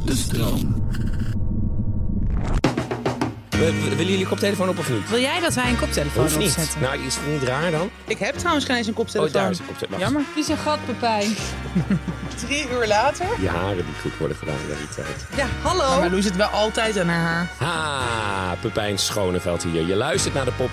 De stroom. Willen jullie koptelefoon op of niet? Wil jij dat wij een koptelefoon Hoeft niet. opzetten? Nou, is het niet raar dan? Ik heb trouwens geen eens een koptelefoon. Oh, daar is een koptelefoon. Jammer. Die is een gat, Pepijn. 3 uur later. Je haren die goed worden gedaan in die tijd. Ja, hallo. Maar Marloes zit wel altijd aan haar haar. Ha, Pepijn Schoneveld hier. Je luistert naar de pop...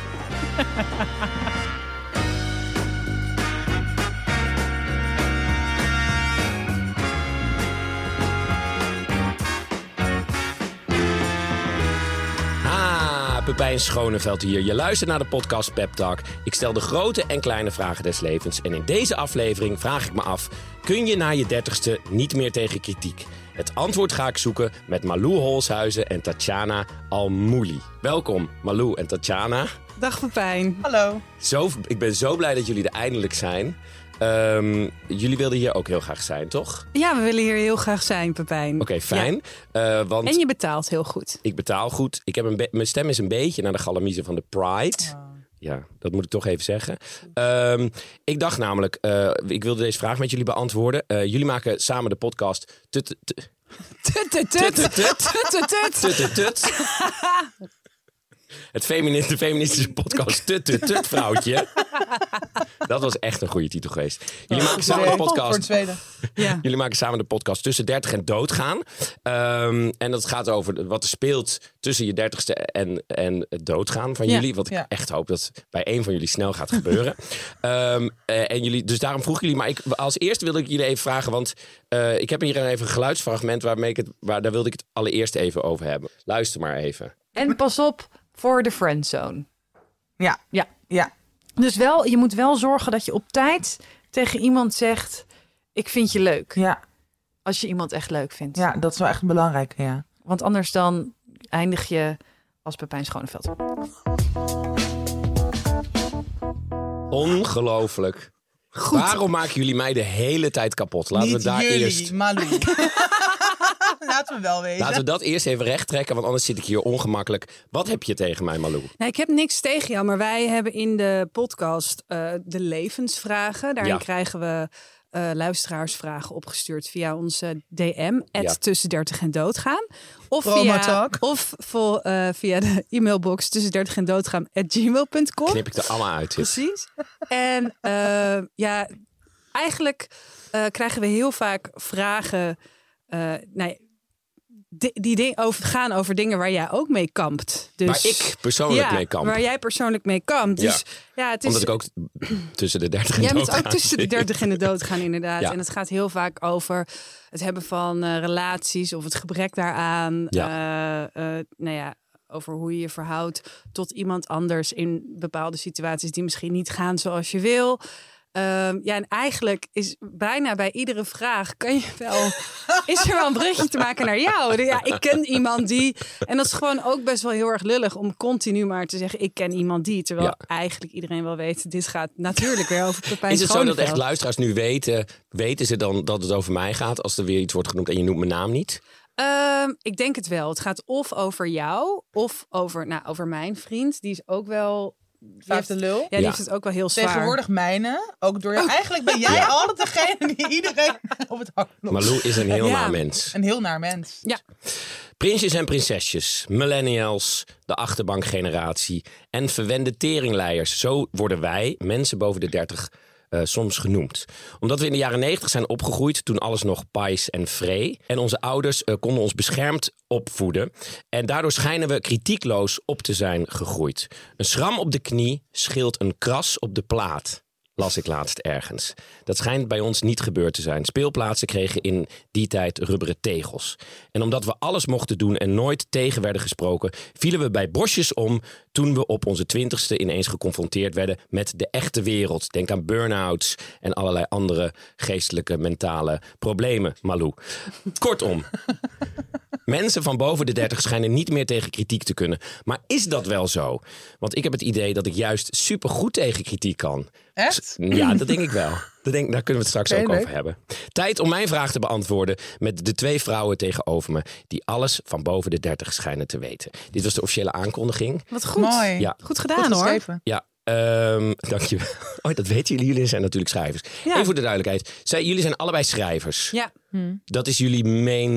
Pepijn Schoneveld hier. Je luistert naar de podcast Pep Talk. Ik stel de grote en kleine vragen des levens. En in deze aflevering vraag ik me af... kun je na je 30ste niet meer tegen kritiek? Het antwoord ga ik zoeken met Malou Holshuizen en Tatjana Almouli. Welkom, Malou en Tatjana. Dag Pepijn. Hallo. Ik ben zo blij dat jullie er eindelijk zijn. Jullie wilden hier ook heel graag zijn, toch? Ja, we willen hier heel graag zijn, Pepijn. Oké, fijn. Ja. Want en je betaalt heel goed. ik betaal goed. Ik heb mijn stem is een beetje naar de galamiezen van de Pride. Oh. Ja, dat moet ik toch even zeggen. Ik dacht namelijk, ik wilde deze vraag met jullie beantwoorden. Jullie maken samen de podcast... De feministische podcast Tut vrouwtje. Dat was echt een goede titel geweest. Jullie maken samen de podcast. Voor het tweede. Ja. Jullie maken samen de podcast Tussen 30 en Doodgaan. En dat gaat over wat er speelt tussen je 30ste en het doodgaan van jullie. Wat ik echt hoop dat bij één van jullie snel gaat gebeuren. En jullie, dus daarom vroeg jullie. Maar als eerste wilde ik jullie even vragen. Want ik heb hier even een geluidsfragment daar wilde ik het allereerst even over hebben. Luister maar even. En pas op voor de friendzone. Ja. Ja. Ja. Dus je moet wel zorgen dat je op tijd tegen iemand zegt... ik vind je leuk. Ja. Als je iemand echt leuk vindt. Ja, dat is wel echt belangrijk, ja. Want anders dan eindig je als Pepijn Schoneveld. Ongelooflijk. Goed. Waarom maken jullie mij de hele tijd kapot? Laten Niet we daar jullie, eerst... Malou. Laten we wel weten. Laten we dat eerst even recht trekken, want anders zit ik hier ongemakkelijk. Wat heb je tegen mij, Malou? Nou, ik heb niks tegen jou, maar wij hebben in de podcast de levensvragen. Daarin krijgen we luisteraarsvragen opgestuurd via onze DM. Tussen 30 en doodgaan. Of via de e-mailbox tussen 30 en doodgaan @gmail.com. Knip ik er allemaal uit. Precies. En eigenlijk krijgen we heel vaak vragen... die gaan over dingen waar jij ook mee kampt. Dus, waar ik persoonlijk mee kamp. Waar jij persoonlijk mee kampt. Dus, het is, omdat ik ook tussen de 30 en jij doodgaan. Jij bent ook tussen de 30 en de doodgaan, inderdaad. Ja. En het gaat heel vaak over het hebben van relaties of het gebrek daaraan. Over hoe je je verhoudt tot iemand anders in bepaalde situaties die misschien niet gaan zoals je wil. En eigenlijk is bijna bij iedere vraag is er wel een brugje te maken naar jou. Ja, ik ken iemand die. En dat is gewoon ook best wel heel erg lullig om continu maar te zeggen, ik ken iemand die. Terwijl eigenlijk iedereen wel weet, dit gaat natuurlijk weer over Pepijn Is het zo Schoneveld. dat echt luisteraars nu weten ze dan dat het over mij gaat als er weer iets wordt genoemd en je noemt mijn naam niet? Ik denk het wel. Het gaat of over jou of over mijn vriend. Die is ook wel... Vijfde lul. Ja, die heeft het ook wel heel zwaar. Tegenwoordig mijne. Ook door jou. Eigenlijk ben jij altijd degene die iedereen op het hak klopt. Malou is een heel naar mens. Een heel naar mens. Ja. Prinsjes en prinsesjes, millennials, de achterbankgeneratie en verwende teringleiers. Zo worden wij, mensen boven de 30, soms genoemd. Omdat we in de jaren 90 zijn opgegroeid toen alles nog pais en vree. En onze ouders konden ons beschermd opvoeden. En daardoor schijnen we kritiekloos op te zijn gegroeid. Een schram op de knie scheelt een kras op de plaat. Las ik laatst ergens. Dat schijnt bij ons niet gebeurd te zijn. Speelplaatsen kregen in die tijd rubberen tegels. En omdat we alles mochten doen en nooit tegen werden gesproken, vielen we bij bosjes om toen we op onze 20ste ineens geconfronteerd werden met de echte wereld. Denk aan burn-outs en allerlei andere geestelijke, mentale problemen, Malou. Kortom, mensen van boven de 30 schijnen niet meer tegen kritiek te kunnen. Maar is dat wel zo? Want ik heb het idee dat ik juist supergoed tegen kritiek kan. Echt? Ja, dat denk ik wel. Daar kunnen we het straks ook over hebben. Tijd om mijn vraag te beantwoorden met de 2 vrouwen tegenover me die alles van boven de 30 schijnen te weten. Dit was de officiële aankondiging. Wat goed. Mooi. Ja. Goed gedaan, hoor. Ja. Dank je wel. Oh, dat weten jullie. Jullie zijn natuurlijk schrijvers. Ja. Even voor de duidelijkheid. Jullie zijn allebei schrijvers. Ja. Dat is jullie main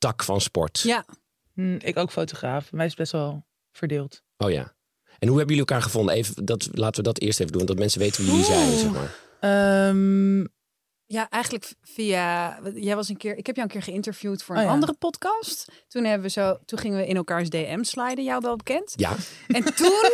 tak van sport? Ja. Ik ook fotograaf. Bij mij is het best wel verdeeld. Oh ja. En hoe hebben jullie elkaar gevonden? Laten we dat eerst even doen, dat mensen weten wie jullie zijn, zeg maar. Ja, eigenlijk via... Ik heb jou een keer geïnterviewd voor een ja. andere podcast. Toen gingen we in elkaars DM sliden, jou wel bekend. Ja. En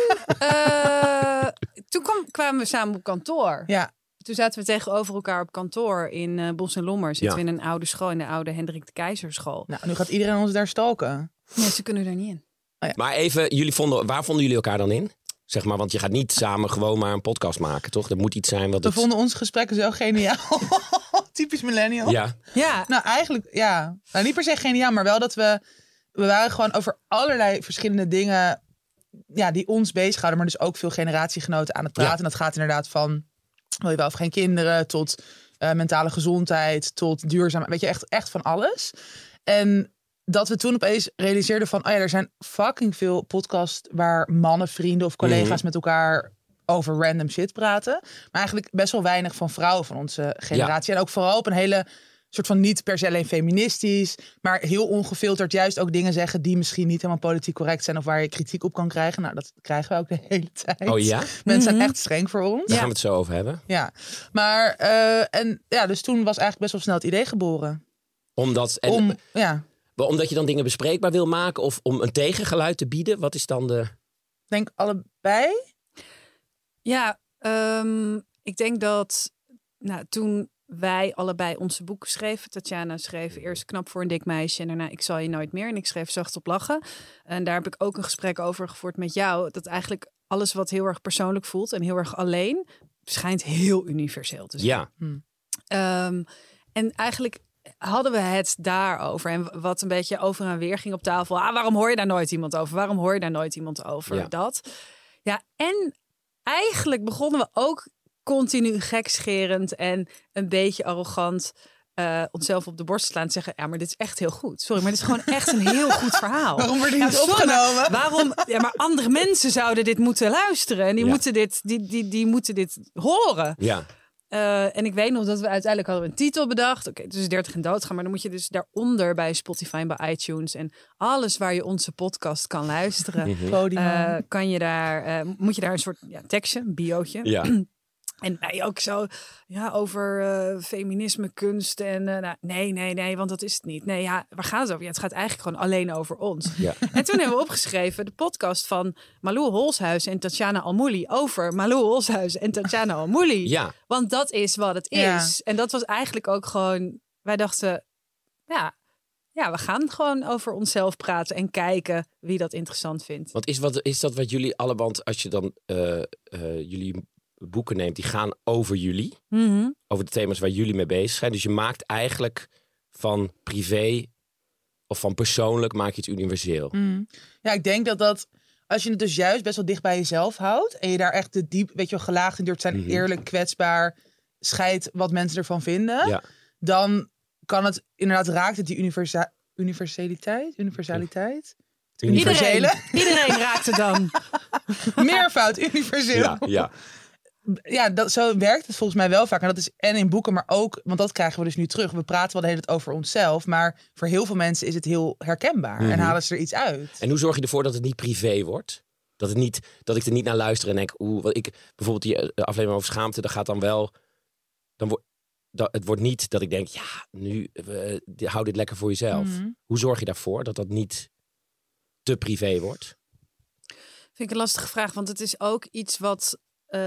toen kwamen we samen op kantoor. Ja. Toen zaten we tegenover elkaar op kantoor in Bos en Lommer. Zitten we in een oude school, in de oude Hendrik de Keizer school. Nou, nu gaat iedereen ons daar stalken. Nee, ze kunnen er niet in. Oh ja. Maar even, waar vonden jullie elkaar dan in? Zeg maar, want je gaat niet samen gewoon maar een podcast maken, toch? Er moet iets zijn wat... We vonden onze gesprekken zo geniaal. Typisch millennial. Ja. Nou, eigenlijk, ja. Nou, niet per se geniaal, maar wel dat we waren gewoon over allerlei verschillende dingen, ja, die ons bezighouden, maar dus ook veel generatiegenoten aan het praten. Ja. En dat gaat inderdaad van, wil je wel of geen kinderen, tot mentale gezondheid, tot duurzaam, weet je, echt van alles. En dat we toen opeens realiseerden van, er zijn fucking veel podcasts waar mannen, vrienden of collega's met elkaar over random shit praten. Maar eigenlijk best wel weinig van vrouwen van onze generatie. En ook vooral op een hele soort van niet per se alleen feministisch, maar heel ongefilterd juist ook dingen zeggen die misschien niet helemaal politiek correct zijn of waar je kritiek op kan krijgen. Nou, dat krijgen we ook de hele tijd. Oh ja? Mensen zijn echt streng voor ons. Daar gaan we het zo over hebben. Ja, maar dus toen was eigenlijk best wel snel het idee geboren. Omdat je dan dingen bespreekbaar wil maken of om een tegengeluid te bieden? Wat is dan de... Ik denk allebei. Ja, ik denk dat toen wij allebei onze boeken schreven. Tatjana schreef eerst Knap voor een dik meisje en daarna Ik zal je nooit meer. En ik schreef Zacht op lachen. En daar heb ik ook een gesprek over gevoerd met jou. Dat eigenlijk alles wat heel erg persoonlijk voelt en heel erg alleen, schijnt heel universeel te zijn. Ja. En eigenlijk hadden we het daarover. En wat een beetje over en weer ging op tafel. Waarom hoor je daar nooit iemand over? Waarom hoor je daar nooit iemand over? Ja. Dat. Ja, en eigenlijk begonnen we ook continu gekscherend en een beetje arrogant onszelf op de borst te slaan en zeggen, ja, maar dit is echt heel goed. Sorry, maar dit is gewoon echt een heel goed verhaal. Waarom wordt dit niet opgenomen? Maar andere mensen zouden dit moeten luisteren en die moeten dit horen. Ja. En ik weet nog dat we uiteindelijk hadden een titel bedacht. Oké, tussen 30 en doodgaan. Maar dan moet je dus daaronder bij Spotify en bij iTunes en alles waar je onze podcast kan luisteren. Kan je daar, moet je daar een soort tekstje, een biootje. Ja. En ook zo over feminisme, kunst en nee, want dat is het niet. Nee, waar gaat het over? Ja, het gaat eigenlijk gewoon alleen over ons. Ja. En toen hebben we opgeschreven de podcast van Malou Holshuis en Tatjana Almouli over Malou Holshuis en Tatjana Almouli. Ja. Want dat is wat het is. Ja. En dat was eigenlijk ook gewoon, wij dachten, we gaan gewoon over onszelf praten en kijken wie dat interessant vindt. Want is dat wat jullie allebei, als je dan jullie boeken neemt, die gaan over jullie. Mm-hmm. Over de thema's waar jullie mee bezig zijn. Dus je maakt eigenlijk van privé of van persoonlijk maak je het universeel. Ja, ik denk dat als je het dus juist best wel dicht bij jezelf houdt en je daar echt de diep, weet je wel, gelaagd in durft zijn, eerlijk, kwetsbaar, scheid wat mensen ervan vinden, dan kan het inderdaad raakt het die universaliteit. Iedereen raakt het dan. Meervoud, universeel. Ja. Ja, zo werkt het volgens mij wel vaak. En dat is en in boeken, maar ook, want dat krijgen we dus nu terug. We praten wel de hele tijd over onszelf, maar voor heel veel mensen is het heel herkenbaar en halen ze er iets uit. En hoe zorg je ervoor dat het niet privé wordt? Dat ik er niet naar luister en denk, bijvoorbeeld die aflevering over schaamte, dat gaat dan wel, het wordt niet dat ik denk, hou dit lekker voor jezelf. Hoe zorg je daarvoor dat dat niet te privé wordt? Vind ik een lastige vraag, want het is ook iets wat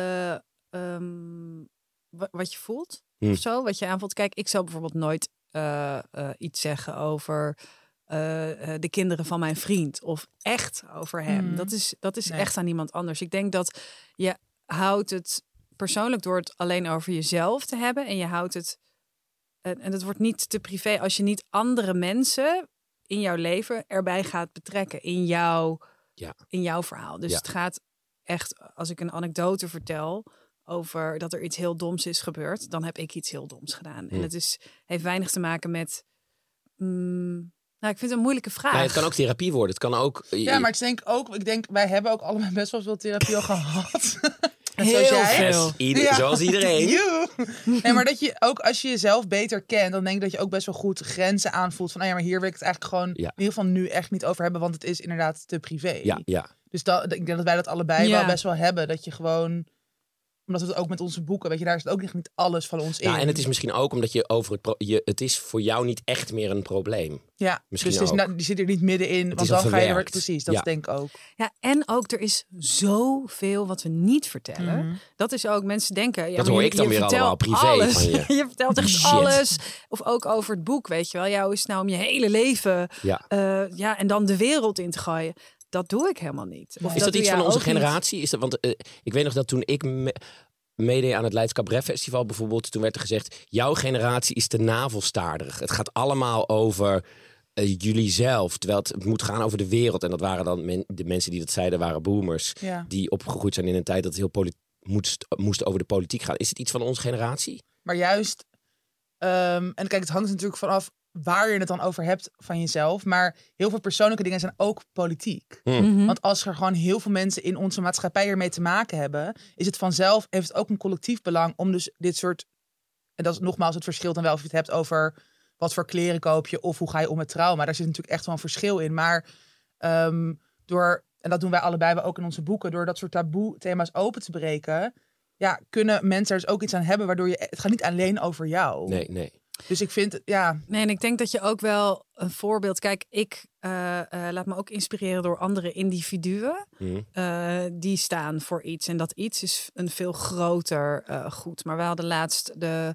je voelt of zo, wat je aanvoelt. Kijk, ik zou bijvoorbeeld nooit iets zeggen over de kinderen van mijn vriend of echt over hem. Dat is echt aan iemand anders. Ik denk dat je houdt het persoonlijk door het alleen over jezelf te hebben en je houdt het en het wordt niet te privé als je niet andere mensen in jouw leven erbij gaat betrekken in jouw verhaal. Dus het gaat echt, als ik een anekdote vertel over dat er iets heel doms is gebeurd, dan heb ik iets heel doms gedaan. En het heeft weinig te maken met ik vind het een moeilijke vraag. Ja, het kan ook therapie worden. Het kan ook. Ja, maar ik denk wij hebben ook allemaal best wel veel therapie al gehad. Heel jij. veel. Ja. Zoals iedereen. Joe. Nee, maar dat je ook als je jezelf beter kent, dan denk ik dat je ook best wel goed grenzen aanvoelt. Van, ja, maar hier wil ik het eigenlijk gewoon in ieder geval nu echt niet over hebben, want het is inderdaad te privé. Ja. Dus ik denk dat wij dat allebei wel best wel hebben. Dat je gewoon, omdat we het ook met onze boeken, weet je, daar is het ook echt niet alles van ons in. Ja, en het is misschien ook omdat je over het is voor jou niet echt meer een probleem. Ja, misschien dus ook. die zit er niet middenin, want is dan al ga je er verwerkt. precies. Dat denk ik ook. Ja, en ook er is zoveel wat we niet vertellen. Dat is ook, mensen denken... Ja, Dat maar hoor je- ik dan je weer vertelt allemaal privé alles. van je. Je vertelt echt Shit. alles. Of ook over het boek, weet je wel. Ja, hoe is het nou om je hele leven... Ja. en dan de wereld in te gooien. Dat doe ik helemaal niet. Of Is dat doe iets jij van onze ook niet. generatie? Is dat, want ik weet nog dat toen ik meedeed aan het Leids Cabaret Festival bijvoorbeeld, toen werd er gezegd, jouw generatie is te navelstaarderig. Het gaat allemaal over jullie zelf, terwijl het moet gaan over de wereld. En dat waren dan de mensen die dat zeiden, waren boomers. Ja. Die opgegroeid zijn in een tijd dat het heel moest over de politiek gaan. Is het iets van onze generatie? Maar juist, en kijk, het hangt natuurlijk vanaf waar je het dan over hebt van jezelf. Maar heel veel persoonlijke dingen zijn ook politiek. Want als er gewoon heel veel mensen in onze maatschappij ermee te maken hebben, is het vanzelf, heeft het ook een collectief belang om dus dit soort, en dat is nogmaals het verschil dan wel of je het hebt over wat voor kleren koop je of hoe ga je om met trauma. Daar zit natuurlijk echt wel een verschil in. Maar door, en dat doen wij allebei ook in onze boeken, door dat soort taboe thema's open te breken, ja, kunnen mensen er dus ook iets aan hebben, waardoor het gaat niet alleen over jou. Nee. Dus ik vind, ja... Nee, en ik denk dat je ook wel een voorbeeld... Kijk, ik laat me ook inspireren door andere individuen. Die staan voor iets. En dat iets is een veel groter goed. Maar we hadden laatst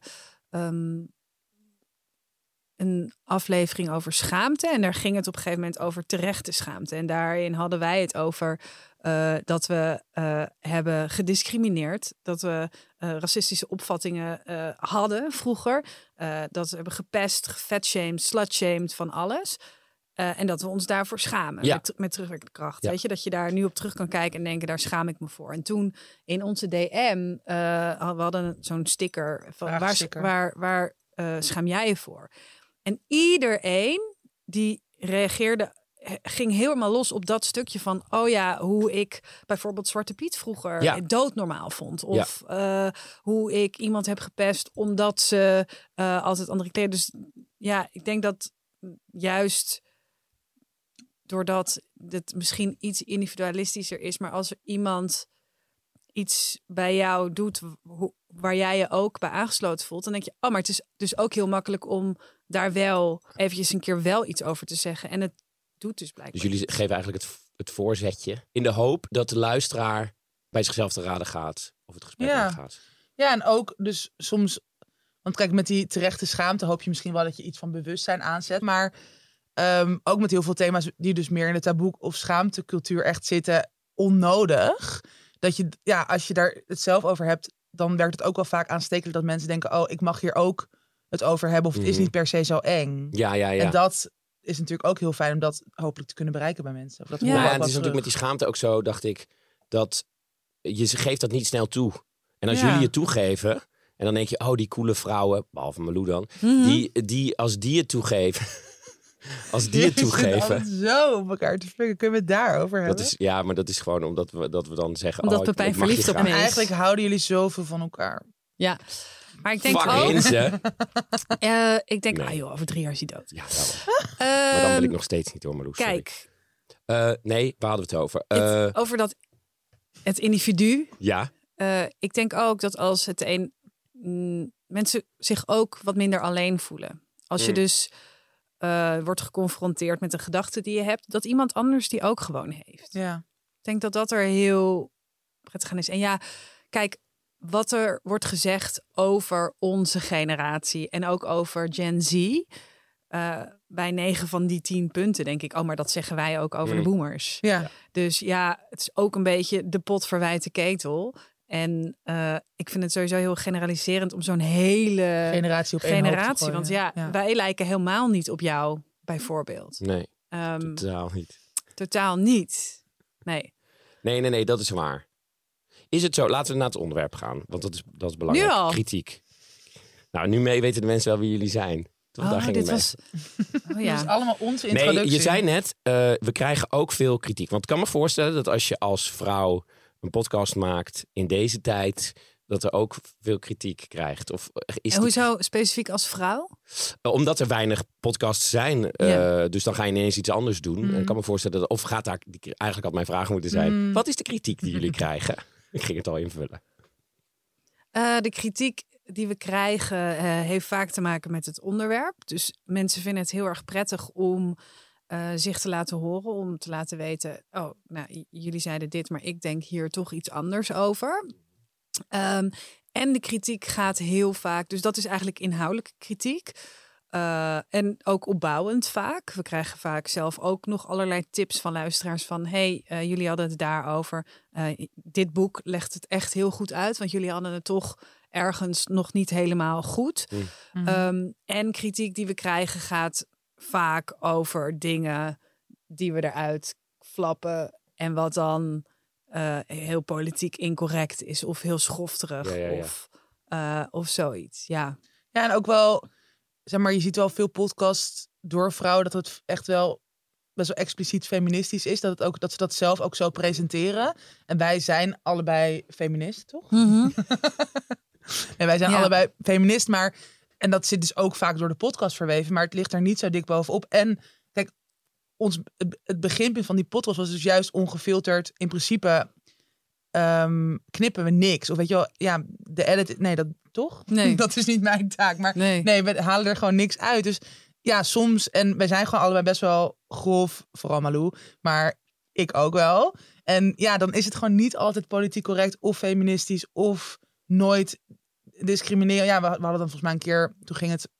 een aflevering over schaamte. En daar ging het op een gegeven moment over terechte schaamte. En daarin hadden wij het over dat we hebben gediscrimineerd. Dat we racistische opvattingen hadden vroeger. Dat we hebben gepest, gefatshamed, slutshamed, van alles. En dat we ons daarvoor schamen. Ja. Met terugwerkende kracht. Ja. Weet je, dat je daar nu op terug kan kijken en denken, daar schaam ik me voor. En toen in onze DM, we hadden zo'n sticker van Vraagsticker. waar schaam jij je voor? En iedereen die reageerde, ging helemaal los op dat stukje van, oh ja, hoe ik bijvoorbeeld Zwarte Piet vroeger doodnormaal vond. Of hoe ik iemand heb gepest omdat ze altijd andere kleren. Dus ja, ik denk dat juist doordat het misschien iets individualistischer is, maar als er iemand iets bij jou doet waar jij je ook bij aangesloten voelt, dan denk je, oh, maar het is dus ook heel makkelijk om daar wel eventjes een keer wel iets over te zeggen. En het doet dus blijkbaar. Dus jullie geven eigenlijk het voorzetje in de hoop dat de luisteraar bij zichzelf te raden gaat of het gesprek aangaat. Ja, en ook dus soms, want kijk, met die terechte schaamte hoop je misschien wel dat je iets van bewustzijn aanzet, maar ook met heel veel thema's die dus meer in de taboe of schaamtecultuur echt zitten, onnodig. Dat je, ja, als je daar het zelf over hebt, dan werkt het ook wel vaak aanstekelijk dat mensen denken, oh, ik mag hier ook het over hebben, of het is niet per se zo eng. Ja. En dat is natuurlijk ook heel fijn om dat hopelijk te kunnen bereiken bij mensen. Of dat En het is natuurlijk met die schaamte ook zo, dacht ik, dat je geeft dat niet snel toe. En als jullie het toegeven, en dan denk je, oh, die coole vrouwen, behalve Malou dan, die als die het toegeven, Zo op elkaar te flikken, kunnen we het daarover hebben? Dat is, ja, maar dat is gewoon omdat we dan zeggen, Omdat oh, Pepijn ik mag je verliefd op graag. me is. Eigenlijk houden jullie zoveel van elkaar. Ja, maar ik denk Fuck ook... Hinze. ik denk, Nee. ah joh, over 3 jaar is hij dood. Ja, daarom. Maar dan wil ik nog steeds niet hoor, Malou. Sorry. Kijk, Nee, waar hadden we het over? over het individu. Ja. Ik denk ook dat als mensen zich ook wat minder alleen voelen. Als je dus wordt geconfronteerd met een gedachte die je hebt, dat iemand anders die ook gewoon heeft. Ja. Ik denk dat dat er heel prettig aan is. En ja, kijk, wat er wordt gezegd over onze generatie en ook over Gen Z. Bij 9 van die 10 punten denk ik, oh, maar dat zeggen wij ook over de boomers. Ja. Dus ja, het is ook een beetje de pot verwijt de ketel. En ik vind het sowieso heel generaliserend om zo'n hele Generatie op één hoop te generatie. gooien. Want ja, wij lijken helemaal niet op jou, bijvoorbeeld. Nee, Totaal. totaal niet. Totaal niet. Nee. Nee, dat is waar. Is het zo? Laten we naar het onderwerp gaan, want dat is belangrijk. Nu al? Kritiek. Nou, nu weten de mensen wel wie jullie zijn. Want daar ging dit het mee. was... Oh Dat ja. is allemaal onze introductie. Nee, je zei net, we krijgen ook veel kritiek. Want ik kan me voorstellen dat als je als vrouw een podcast maakt in deze tijd, dat er ook veel kritiek krijgt? Of is En hoezo specifiek als vrouw? Omdat er weinig podcasts zijn. Ja. Dus dan ga je ineens iets anders doen. En ik kan me voorstellen dat... Of gaat daar... Eigenlijk had mijn vraag moeten zijn... Wat is de kritiek die jullie krijgen? Ik ging het al invullen. De kritiek die we krijgen heeft vaak te maken met het onderwerp. Dus mensen vinden het heel erg prettig om zich te laten horen. Om te laten weten... Oh, nou, jullie zeiden dit, maar ik denk hier toch iets anders over. En de kritiek gaat heel vaak... Dus dat is eigenlijk inhoudelijke kritiek. En ook opbouwend vaak. We krijgen vaak zelf ook nog allerlei tips van luisteraars van... jullie hadden het daarover. Dit boek legt het echt heel goed uit. Want jullie hadden het toch ergens nog niet helemaal goed. En kritiek die we krijgen gaat vaak over dingen die we eruit flappen. En wat dan heel politiek incorrect is. Of heel schofterig. Of zoiets, ja. Ja, en ook wel... Zeg maar, je ziet wel veel podcasts door vrouwen dat het echt wel best wel expliciet feministisch is. Dat ze dat zelf ook zo presenteren. En wij zijn allebei feminist, toch? En wij zijn allebei feminist, maar... En dat zit dus ook vaak door de podcast verweven. Maar het ligt er niet zo dik bovenop. En kijk, het beginpunt van die podcast was dus juist ongefilterd. In principe knippen we niks. Of weet je wel, ja, de edit... Nee, dat toch? Nee. Dat is niet mijn taak. Maar nee, we halen er gewoon niks uit. Dus ja, soms... En wij zijn gewoon allebei best wel grof. Vooral Malou. Maar ik ook wel. En ja, dan is het gewoon niet altijd politiek correct. Of feministisch. Of nooit discrimineren. Ja, we hadden dan volgens mij een keer... Toen ging het...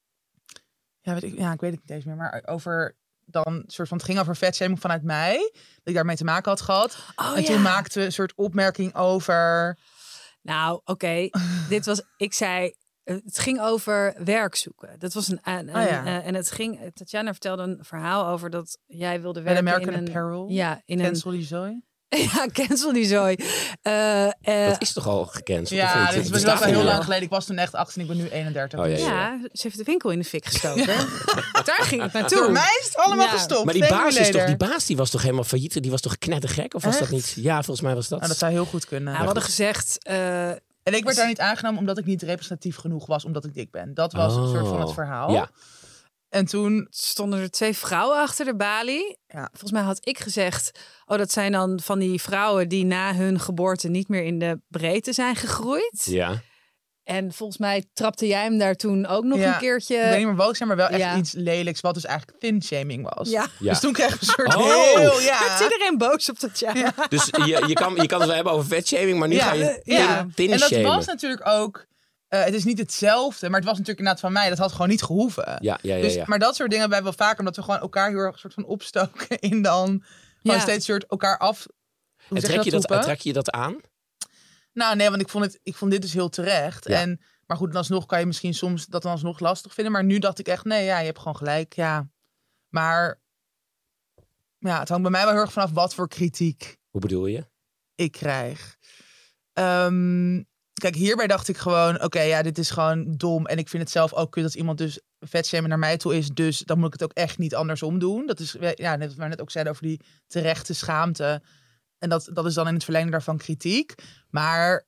Ja, ik weet het niet eens meer. Maar over... Dan soort van, het ging over vetshaming vanuit mij. Dat ik daarmee te maken had gehad. En toen maakten we een soort opmerking over... Nou, oké. Dit was... Ik zei... Het ging over werk zoeken. Dat was en het ging... Tatjana vertelde een verhaal over dat jij wilde werken in American in een... Apparel. Ja, in Cancel die zooi. Ja, cancel die zooi. Dat is toch al gecanceld? Ja, dit was wel heel lang geleden. Ik was toen echt 18, ik ben nu 31. Oh, ja, ze heeft de winkel in de fik gestoken. Daar ging het naartoe. Door mij is het allemaal gestopt. Maar die baas die was toch helemaal failliet? Die was toch knettergek? Of was dat niet? Ja, volgens mij was dat. Nou, dat zou heel goed kunnen. We hadden gezegd... en ik werd daar niet aangenomen omdat ik niet representatief genoeg was, omdat ik dik ben. Dat was een soort van het verhaal. Ja. En toen stonden er 2 vrouwen achter de balie. Ja. Volgens mij had ik gezegd... dat zijn dan van die vrouwen die na hun geboorte niet meer in de breedte zijn gegroeid. Ja. En volgens mij trapte jij hem daar toen ook nog een keertje... Ik weet niet meer wat ik zei, maar wel echt iets lelijks. Wat dus eigenlijk thin shaming was. Ja. Dus toen kregen we een soort werd iedereen boos op dat jaar. Ja. Dus je kan het wel hebben over vetshaming, maar nu ga je thin en dat shamen. was natuurlijk ook... het is niet hetzelfde, maar het was natuurlijk inderdaad van mij. Dat had gewoon niet gehoeven. Ja. Maar dat soort dingen hebben we wel vaker, omdat we gewoon elkaar heel erg soort van opstoken in dan gewoon steeds soort elkaar af. En trek je dat aan? Nou nee, want ik vond dit dus heel terecht. Ja. Maar goed, dan alsnog kan je misschien soms dat dan alsnog lastig vinden. Maar nu dacht ik echt, nee, ja, je hebt gewoon gelijk. Ja. Maar ja, het hangt bij mij wel heel erg vanaf wat voor kritiek. Hoe bedoel je? Ik krijg. Kijk, hierbij dacht ik gewoon, oké, dit is gewoon dom. En ik vind het zelf ook kut dat iemand dus vetshamen naar mij toe is. Dus dan moet ik het ook echt niet andersom doen. Dat is, net wat we net ook zeiden over die terechte schaamte. En dat is dan in het verlengde daarvan kritiek. Maar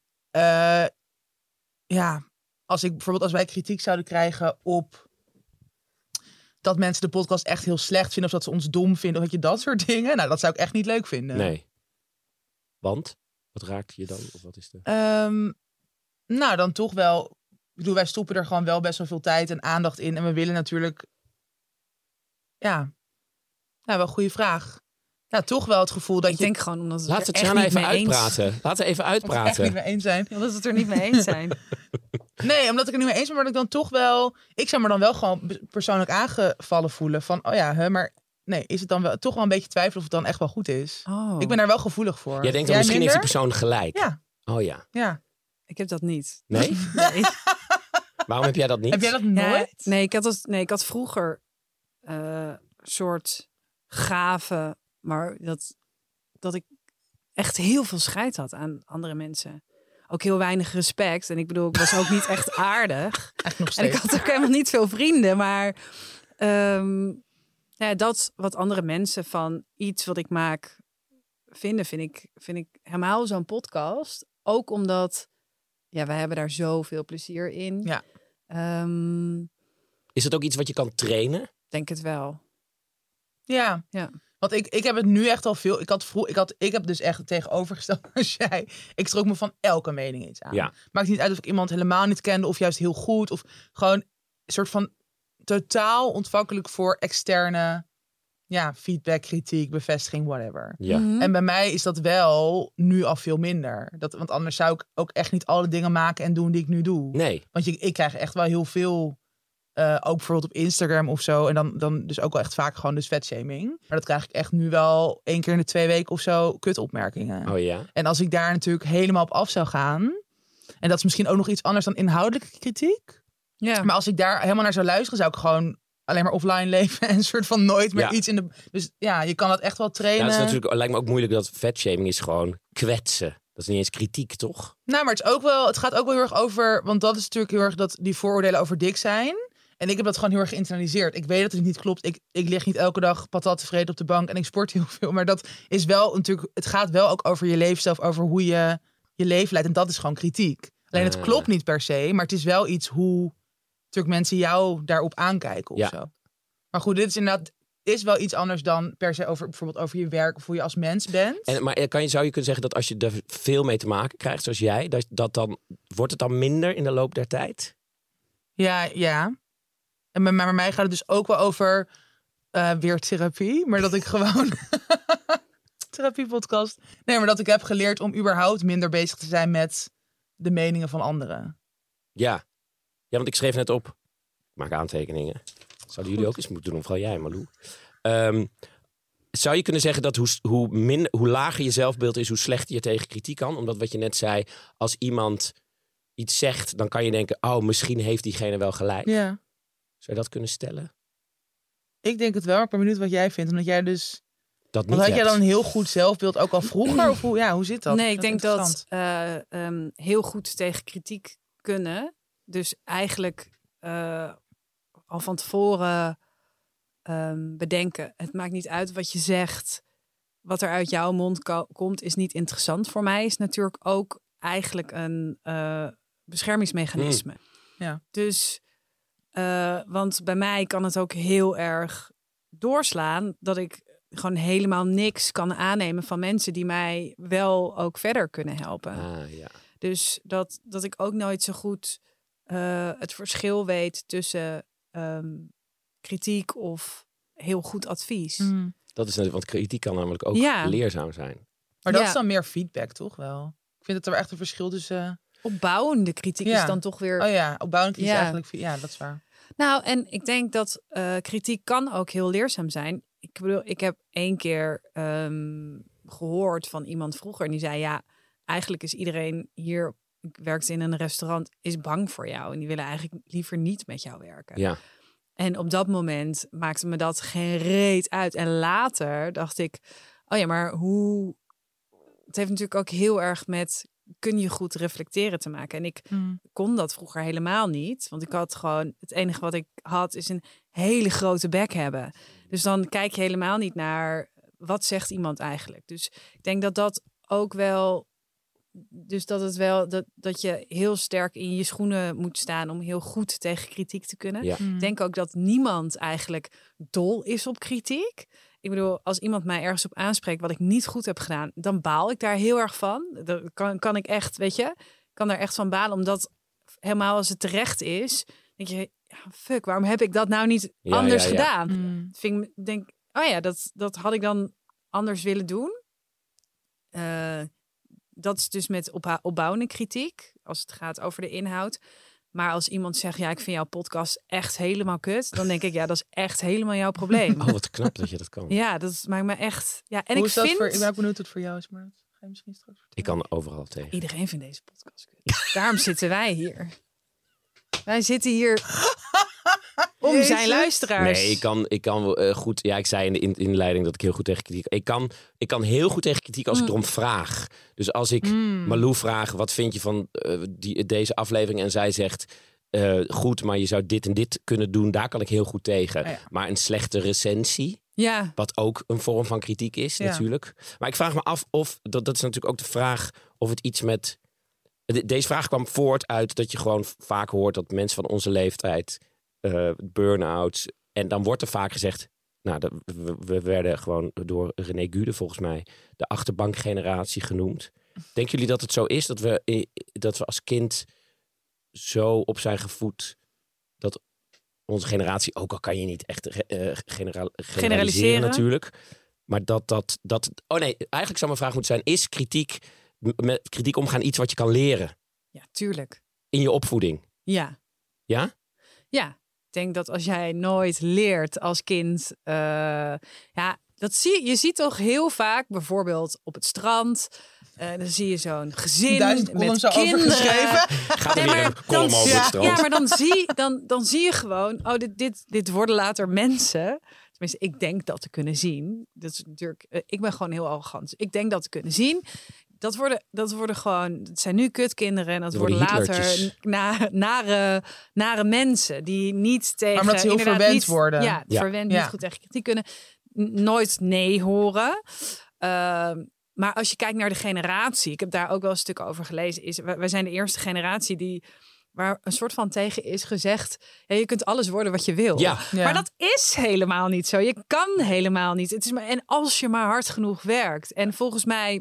als wij kritiek zouden krijgen op dat mensen de podcast echt heel slecht vinden, of dat ze ons dom vinden, of dat soort dingen. Nou, dat zou ik echt niet leuk vinden. Nee. Want? Wat raakt je dan? Of wat is de... Nou, dan toch wel. Ik bedoel, wij stoppen er gewoon wel best wel veel tijd en aandacht in. En we willen natuurlijk... Ja, wel een goede vraag. Ja, toch wel het gevoel dat ik denk gewoon omdat het Laten we het even uitpraten. Laten we even uitpraten. Echt niet mee eens zijn. Omdat we het er niet mee eens zijn. Nee, omdat ik er niet mee eens ben, maar dat ik dan toch wel... Ik zou me dan wel gewoon persoonlijk aangevallen voelen. Van, maar... Nee, is het dan wel toch wel een beetje twijfelen of het dan echt wel goed is? Oh. Ik ben daar wel gevoelig voor. Jij denkt dan misschien heeft die persoon gelijk? Ja. Oh ja. Ja. Ik heb dat niet. Nee? Nee. Waarom heb jij dat niet? Heb jij dat nooit? Nee, ik had vroeger soort gave, maar dat ik echt heel veel scheid had aan andere mensen. Ook heel weinig respect. En ik bedoel, ik was ook niet echt aardig. Echt nog steeds. En ik had ook helemaal niet veel vrienden, maar dat wat andere mensen van iets wat ik maak vinden, vind ik helemaal zo'n podcast. Ook omdat, wij hebben daar zoveel plezier in. Ja. Is het ook iets wat je kan trainen? Denk het wel. Ja. Want ik heb het nu echt al veel. Ik heb dus echt het tegenovergesteld als jij. Ik trok me van elke mening iets aan. Ja. Maakt niet uit of ik iemand helemaal niet kende of juist heel goed. Of gewoon een soort van totaal ontvankelijk voor externe feedback, kritiek, bevestiging, whatever. Ja. En bij mij is dat wel nu al veel minder. Want anders zou ik ook echt niet alle dingen maken en doen die ik nu doe. Nee. Want ik krijg echt wel heel veel, ook bijvoorbeeld op Instagram of zo. En dan dus ook wel echt vaak gewoon dus vetshaming. Maar dat krijg ik echt nu wel 1 keer in de 2 weken of zo kutopmerkingen. Oh ja. En als ik daar natuurlijk helemaal op af zou gaan. En dat is misschien ook nog iets anders dan inhoudelijke kritiek. Ja. Maar als ik daar helemaal naar zou luisteren, zou ik gewoon alleen maar offline leven en een soort van nooit meer iets in de. Dus ja, je kan dat echt wel trainen. Nou, het is natuurlijk, lijkt me ook moeilijk dat vetshaming is gewoon kwetsen. Dat is niet eens kritiek, toch? Nou, maar het gaat ook wel heel erg over, want dat is natuurlijk heel erg dat die vooroordelen over dik zijn. En ik heb dat gewoon heel erg geïnternaliseerd. Ik weet dat het niet klopt. Ik lig niet elke dag patat tevreden op de bank en ik sport heel veel. Maar dat is wel natuurlijk, het gaat wel ook over je leefstijl, over hoe je je leven leidt. En dat is gewoon kritiek. Alleen het klopt niet per se, maar het is wel iets hoe natuurlijk mensen jou daarop aankijken of zo. Maar goed, dit is inderdaad wel iets anders dan per se over bijvoorbeeld over je werk of hoe je als mens bent. Maar zou je kunnen zeggen dat als je er veel mee te maken krijgt, zoals jij, dat dan wordt het dan minder in de loop der tijd? Ja. En bij mij gaat het dus ook wel over weer therapie, maar dat ik gewoon therapiepodcast. Nee, maar dat ik heb geleerd om überhaupt minder bezig te zijn met de meningen van anderen. Ja, want ik schreef net op. Ik maak aantekeningen. Zouden jullie ook eens moeten doen, vooral jij, Malou. Zou je kunnen zeggen dat hoe lager je zelfbeeld is, hoe slechter je tegen kritiek kan? Omdat wat je net zei, als iemand iets zegt, dan kan je denken, oh, misschien heeft diegene wel gelijk. Ja. Zou je dat kunnen stellen? Ik denk het wel, maar ik ben benieuwd wat jij vindt. Omdat jij dus... Dat niet had hebt. jij dan een heel goed zelfbeeld ook al vroeger? Of hoe zit dat? Nee, ik denk dat interessant. heel goed tegen kritiek kunnen. Dus eigenlijk al van tevoren bedenken. Het maakt niet uit wat je zegt. Wat er uit jouw mond komt is niet interessant voor mij. Is natuurlijk ook eigenlijk een beschermingsmechanisme. Ja. Dus, want bij mij kan het ook heel erg doorslaan dat ik gewoon helemaal niks kan aannemen van mensen die mij wel ook verder kunnen helpen. Ja. Dus dat ik ook nooit zo goed het verschil weet tussen kritiek of heel goed advies. Dat is want kritiek kan namelijk ook leerzaam zijn. Maar dat is dan meer feedback, toch wel? Ik vind dat er echt een verschil tussen... Opbouwende kritiek is dan toch weer... Oh ja, opbouwende kritiek is eigenlijk... Ja, dat is waar. Nou, en ik denk dat kritiek kan ook heel leerzaam zijn. Ik bedoel, ik heb 1 keer gehoord van iemand vroeger en die zei, ja, eigenlijk is iedereen hier, ik werkte in een restaurant, is bang voor jou. En die willen eigenlijk liever niet met jou werken. Ja. En op dat moment maakte me dat geen reet uit. En later dacht ik, oh ja, maar hoe... Het heeft natuurlijk ook heel erg met, kun je goed reflecteren te maken. En ik kon dat vroeger helemaal niet. Want ik had gewoon, het enige wat ik had is een hele grote bek hebben. Dus dan kijk je helemaal niet naar, wat zegt iemand eigenlijk? Dus ik denk dat dat ook wel... Dus dat het wel dat je heel sterk in je schoenen moet staan om heel goed tegen kritiek te kunnen. Ja. Ik denk ook dat niemand eigenlijk dol is op kritiek. Ik bedoel, als iemand mij ergens op aanspreekt wat ik niet goed heb gedaan, dan baal ik daar heel erg van. Dat kan ik echt, weet je, kan daar echt van balen, omdat helemaal als het terecht is, denk je, ja, fuck, waarom heb ik dat nou niet anders gedaan? Denk, oh ja, dat had ik dan anders willen doen. Dat is dus met opbouwende kritiek, als het gaat over de inhoud. Maar als iemand zegt, ja, ik vind jouw podcast echt helemaal kut, dan denk ik, ja, dat is echt helemaal jouw probleem. Oh, wat knap dat je dat kan. Ja, dat maakt me echt... Ja, en Hoe ik is dat vind... ik ben ook benieuwd wat het voor jou is, maar dat ga je misschien straks vertellen. Ik kan overal tegen. Iedereen vindt deze podcast kut. Daarom zitten wij hier. Wij zitten hier om zijn luisteraars. Nee, ik kan goed... Ja, ik zei in de inleiding dat ik heel goed tegen kritiek... Ik kan heel goed tegen kritiek als ik erom vraag. Dus als ik Malou vraag, wat vind je van deze aflevering? En zij zegt, goed, maar je zou dit en dit kunnen doen. Daar kan ik heel goed tegen. Oh ja. Maar een slechte recensie, Ja. Wat ook een vorm van kritiek is, natuurlijk. Maar ik vraag me af of, dat is natuurlijk ook de vraag, of het iets met... Deze vraag kwam voort uit dat je gewoon vaak hoort dat mensen van onze leeftijd, burn-outs, en dan wordt er vaak gezegd, nou, we werden gewoon door René Gude volgens mij de achterbankgeneratie genoemd. Denken jullie dat het zo is, dat we als kind zo op zijn gevoed, dat onze generatie, ook al kan je niet echt generaliseren natuurlijk, maar dat... Oh nee, eigenlijk zou mijn vraag moeten zijn, is met kritiek omgaan iets wat je kan leren? Ja, tuurlijk. In je opvoeding? Ja. Ja? Ja. Ik denk dat als jij nooit leert als kind... je ziet toch heel vaak, bijvoorbeeld op het strand... dan zie je zo'n gezin 1000 columns met zo kinderen. overgeschreven. Gaat er weer een column over het strand? Ja, maar dan zie je gewoon... Oh, dit worden later mensen... Tenminste, ik denk dat te kunnen zien. Dat is natuurlijk, ik ben gewoon heel arrogant. Dus ik denk dat te kunnen zien. Dat worden gewoon... Het zijn nu kutkinderen en dat worden later nare mensen. Die niet tegen... Maar omdat ze heel verwend worden. Ja, verwend, niet goed tegen kritiek kunnen. Nooit nee horen. Maar als je kijkt naar de generatie... Ik heb daar ook wel een stuk over gelezen. Wij zijn de eerste generatie waar een soort van tegen is gezegd... Ja, je kunt alles worden wat je wil. Ja. Maar dat is helemaal niet zo. Je kan helemaal niet. Het is en als je maar hard genoeg werkt. En volgens mij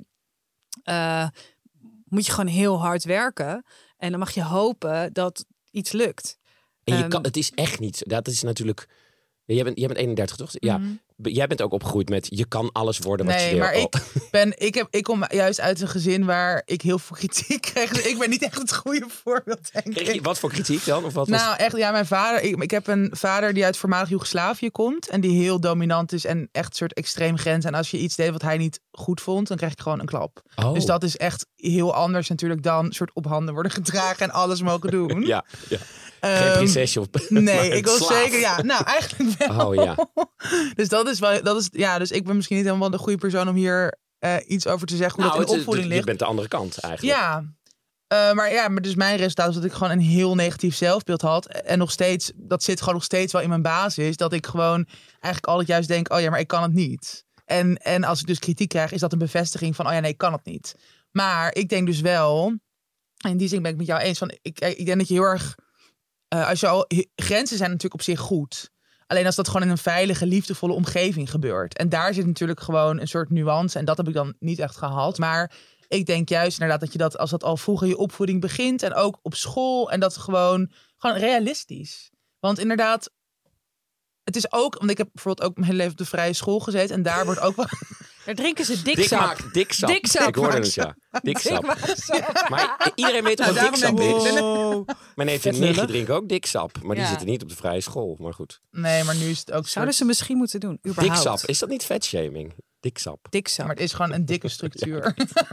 moet je gewoon heel hard werken. En dan mag je hopen dat iets lukt. En het is echt niet... Dat is natuurlijk... Jij bent 31, toch? Ja. Jij bent ook opgegroeid met je kan alles worden wat je wil. Nee, maar ik kom juist uit een gezin waar ik heel veel kritiek kreeg. Dus ik ben niet echt het goede voorbeeld, denk ik. Wat voor kritiek dan? Of wat echt, ja, mijn vader... Ik heb een vader die uit voormalig Joegoslavië komt. En die heel dominant is en echt een soort extreem grens. En als je iets deed wat hij niet goed vond, dan krijg ik gewoon een klap. Oh. Dus dat is echt heel anders natuurlijk dan soort op handen worden gedragen en alles mogen doen. Ja. Geen prinsesje of... Nee, ik wil zeker... Ja, nou, eigenlijk wel. Oh ja. Dus dat is wel... dus ik ben misschien niet helemaal de goede persoon om hier iets over te zeggen hoe dat in de opvoeding ligt. Je bent de andere kant eigenlijk. Ja. Maar dus mijn resultaat is dat ik gewoon een heel negatief zelfbeeld had. En nog steeds, dat zit gewoon nog steeds wel in mijn basis. Dat ik gewoon eigenlijk altijd juist denk, oh ja, maar ik kan het niet. En als ik dus kritiek krijg, is dat een bevestiging van, oh ja, nee, ik kan het niet. Maar ik denk dus wel, en in die zin ben ik met jou eens, van ik denk dat je heel erg... grenzen zijn natuurlijk op zich goed. Alleen als dat gewoon in een veilige, liefdevolle omgeving gebeurt. En daar zit natuurlijk gewoon een soort nuance. En dat heb ik dan niet echt gehad. Maar ik denk juist inderdaad dat als dat al vroeg in je opvoeding begint. En ook op school. En dat gewoon realistisch. Want inderdaad, het is ook... Want ik heb bijvoorbeeld ook mijn hele leven op de vrije school gezeten. En daar wordt ook wel... Daar drinken ze diksap. Diksap. Diksap. Ik hoorde het, ja. Diksap. Maar iedereen weet wat diksap is. Mijn neef en nichtje drinken ook diksap. Maar die zitten niet op de vrije school. Maar goed. Nee, maar nu is het ook... Zouden ze misschien moeten doen, überhaupt. Diksap. Is dat niet vetshaming? Diksap. Maar het is gewoon een dikke structuur.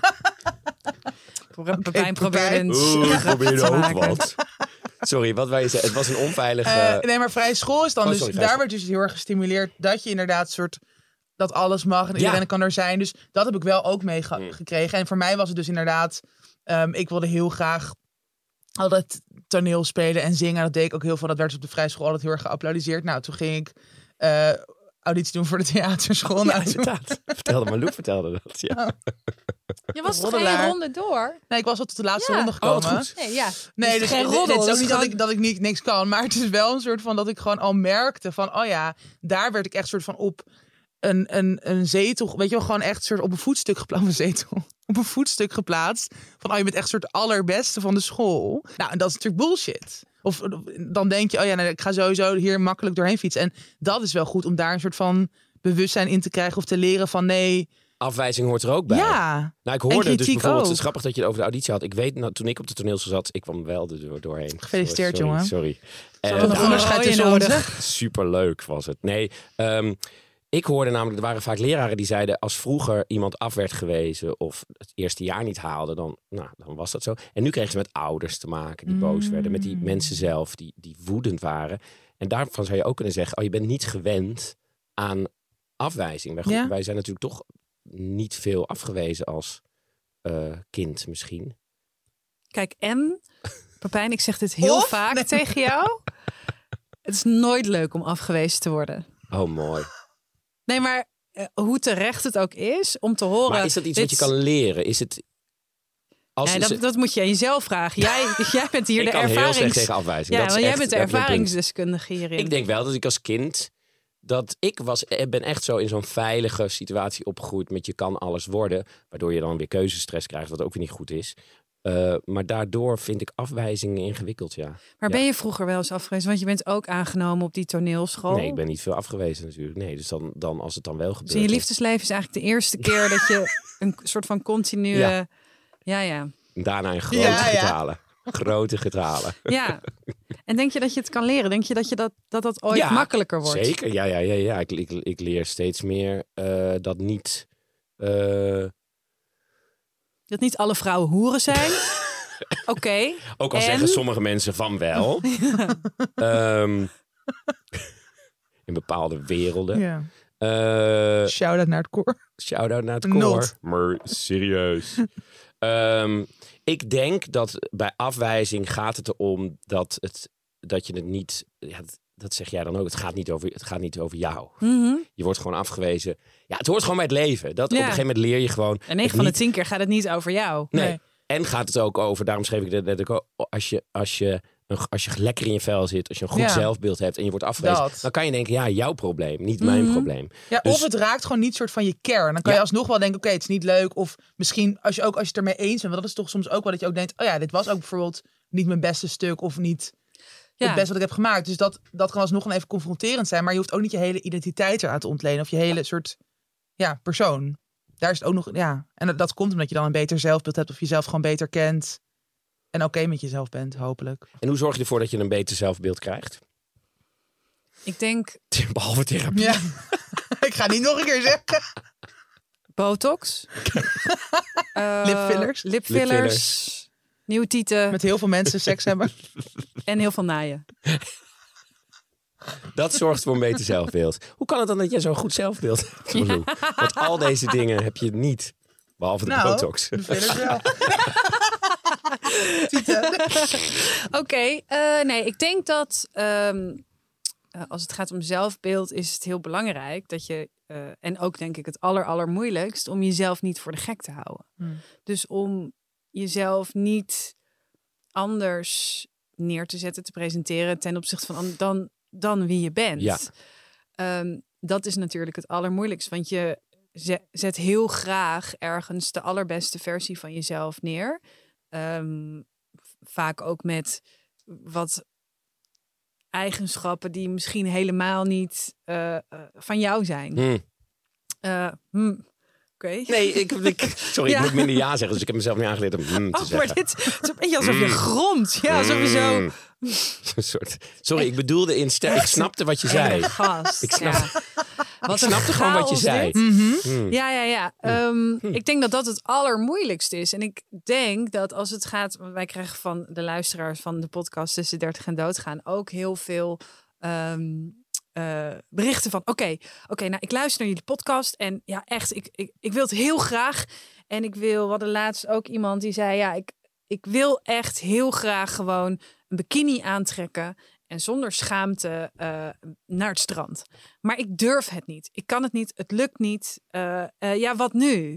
Pepijn probeerde probeerde ook wat. Sorry, wat wij zeggen. Het was een onveilige... nee, maar vrije school is dan daar werd dus heel erg gestimuleerd dat je inderdaad soort... Dat alles mag en iedereen kan er zijn. Dus dat heb ik wel ook meegekregen. En voor mij was het dus inderdaad... ik wilde heel graag altijd toneel spelen en zingen. Dat deed ik ook heel veel. Dat werd op de vrije school altijd heel erg geapplaudiseerd. Nou, toen ging ik auditie doen voor de theaterschool. Ja, inderdaad. Malou vertelde dat. Ja. Je was toch geen ronde door? Nee, ik was al tot de laatste ronde gekomen. Oh, goed. Nee, dus geen roddel. Het is ook niet dat ik niks kan. Maar het is wel een soort van dat ik gewoon al merkte van... Oh ja, daar werd ik echt soort van op... Een zetel, weet je wel, gewoon echt soort op een voetstuk geplaatst. Een zetel. Op een voetstuk geplaatst. Van, je bent echt soort allerbeste van de school. Nou, en dat is natuurlijk bullshit. Of dan denk je, ik ga sowieso hier makkelijk doorheen fietsen. En dat is wel goed om daar een soort van bewustzijn in te krijgen. Of te leren van, nee... Afwijzing hoort er ook bij. Ja. Nou, ik hoorde dus bijvoorbeeld, het is grappig dat je het over de auditie had. Ik weet, toen ik op de toneelschool zat, ik kwam wel doorheen. Gefeliciteerd, jongen. Sorry. Een onderscheid tussen nodig. Superleuk was het. Nee, ik hoorde namelijk, er waren vaak leraren die zeiden... als vroeger iemand af werd gewezen of het eerste jaar niet haalde... dan was dat zo. En nu kregen ze met ouders te maken die boos werden. Met die mensen zelf die woedend waren. En daarvan zou je ook kunnen zeggen... je bent niet gewend aan afwijzing. Wij zijn natuurlijk toch niet veel afgewezen als kind misschien. Kijk, Pepijn, ik zeg dit heel vaak tegen jou. Het is nooit leuk om afgewezen te worden. Oh, mooi. Nee, maar hoe terecht het ook is om te horen... Maar is dat iets wat je kan leren? Is het... Dat moet je aan jezelf vragen. Jij bent hier ik de kan heel ervarings... slecht tegen afwijzing. Ja, Dat is want jij echt bent de letterlijk een punt. ervaringsdeskundige hierin. Ik denk wel dat ik als kind... ben echt zo in zo'n veilige situatie opgegroeid met je kan alles worden. Waardoor je dan weer keuzestress krijgt, wat ook weer niet goed is. Maar daardoor vind ik afwijzingen ingewikkeld, ja. Maar ben je vroeger wel eens afgewezen? Want je bent ook aangenomen op die toneelschool. Nee, ik ben niet veel afgewezen natuurlijk. Nee, dus dan als het dan wel gebeurt... Dus in je liefdesleven is eigenlijk de eerste keer dat je een soort van continue... Ja. Daarna in grote getalen. Grote getalen. Ja. En denk je dat je het kan leren? Denk je dat ooit makkelijker wordt? Zeker, ja. Ik leer steeds meer dat niet... Dat niet alle vrouwen hoeren zijn. Oké. Ook al zeggen sommige mensen van wel. In bepaalde werelden. Ja. Shout-out naar het koor. Shout-out naar het koor. Not. Maar serieus. Ik denk dat bij afwijzing gaat het erom dat je het niet... Ja, dat zeg jij dan ook. Het gaat niet over jou. Mm-hmm. Je wordt gewoon afgewezen. Ja, het hoort gewoon bij het leven. Op een gegeven moment leer je gewoon... En 9 van de 10 keer gaat het niet over jou. Nee. En gaat het ook over... Daarom schreef ik het net ook... Als je lekker in je vel zit, als je een goed zelfbeeld hebt en je wordt afgewezen, dan kan je denken, ja, jouw probleem, niet mijn probleem. Ja, dus, of het raakt gewoon niet soort van je kern. Dan kan je alsnog wel denken, oké, het is niet leuk. Of misschien als je het ermee eens bent, want dat is toch soms ook wel dat je ook denkt, oh ja, dit was ook bijvoorbeeld niet mijn beste stuk of niet het beste wat ik heb gemaakt. Dus dat kan alsnog even confronterend zijn, maar je hoeft ook niet je hele identiteit eraan te ontlenen of je hele soort persoon. Daar is het ook nog, en dat komt omdat je dan een beter zelfbeeld hebt of jezelf gewoon beter kent. En oké met jezelf bent, hopelijk. En hoe zorg je ervoor dat je een beter zelfbeeld krijgt? Ik denk... Behalve therapie. Ja. Ik ga niet nog een keer zeggen. Botox. Lipfillers. Nieuwe tieten. Met heel veel mensen seks hebben. En heel veel naaien. Dat zorgt voor een beter zelfbeeld. Hoe kan het dan dat jij zo'n goed zelfbeeld hebt? Ja. Want al deze dingen heb je niet. Behalve de botox. De fillers wel. Oké, nee, ik denk dat als het gaat om zelfbeeld is het heel belangrijk dat je, en ook denk ik het allermoeilijkst, om jezelf niet voor de gek te houden. Dus om jezelf niet anders neer te zetten, te presenteren ten opzichte van dan wie je bent. Ja. Dat is natuurlijk het allermoeilijkst, want je zet heel graag ergens de allerbeste versie van jezelf neer. Vaak ook met wat eigenschappen die misschien helemaal niet van jou zijn. Oké. Nee, sorry, ik moet minder ja zeggen, dus ik heb mezelf niet aangeleerd om te zeggen. Maar dit is een beetje alsof je gromt. Ja, sowieso. Sorry, ik bedoelde ik snapte wat je zei. Gast. Ik snapte gewoon wat je zei. Ja. Ik denk dat het allermoeilijkste is. En ik denk dat als het gaat... Wij krijgen van de luisteraars van de podcast Tussen 30 en Doodgaan ook heel veel berichten van... Oké, nou, ik luister naar jullie podcast en ja, echt, ik wil het heel graag. En we hadden laatst ook iemand die zei... Ik wil echt heel graag gewoon een bikini aantrekken en zonder schaamte naar het strand. Maar ik durf het niet. Ik kan het niet. Het lukt niet. Wat nu?